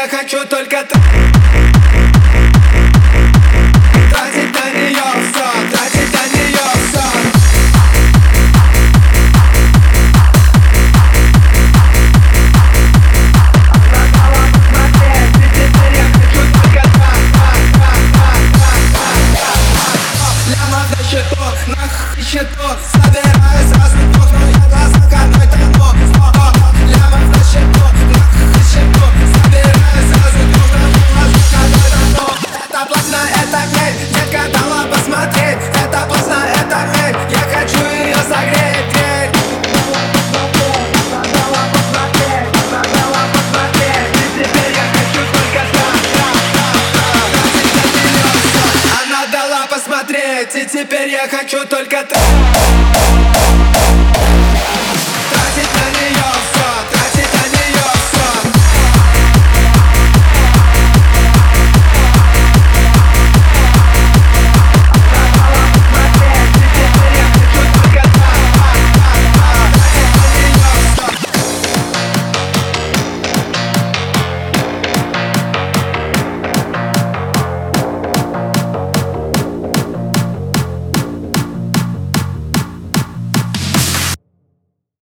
я хочу только ты. Тратить на нее все, тратить на нее все. Лямов на счету, нахуй счету. Собираю сразу двух, но я глаза каной тону. Лямов на счету, нахуй счету. Собираю сразу двух, но я глаза каной тону. Это платно, это грязь, детка дала посмотреть. Это поздно, это грязь, я хочу ее согреть, греть. Она дала посмотреть, и теперь я хочу только ты.